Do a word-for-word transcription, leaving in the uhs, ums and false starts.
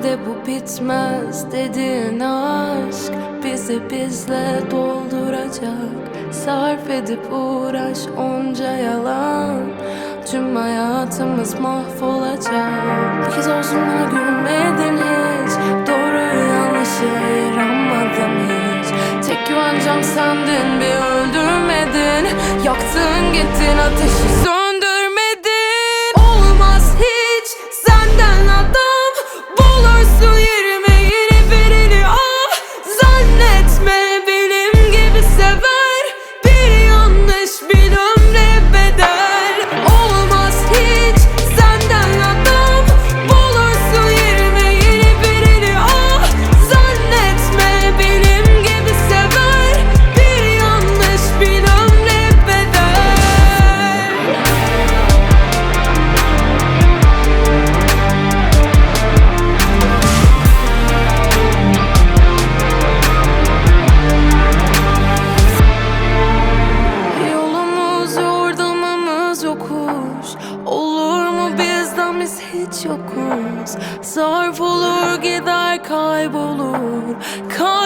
de bu bitmez dediğin aşk bizi bizle dolduracak. Sarf edip uğraş onca yalan, tüm hayatımız mahvolacak. Bir kez olsun bana gülmedin hiç, doğruyu yanlışı ayıramadım hiç. Tek güvencem sendin, bir öldürmedin, yaktın gittin ateşi söndürmedin. Olmaz hiç senden adam, bulursun yerime yeni birini al. Zannetme benim gibi sever, bir yanlış bir ömre bedel. Olmaz hiç senden adam, bulursun yerime yeni birini al. Zannetme benim gibi sever, bir yanlış bir ömre bedel. Yolumuz yordamımız yokuş, olur mu bizden biz hiç yokuz. Sarf olur gider kaybolur, kaybolur.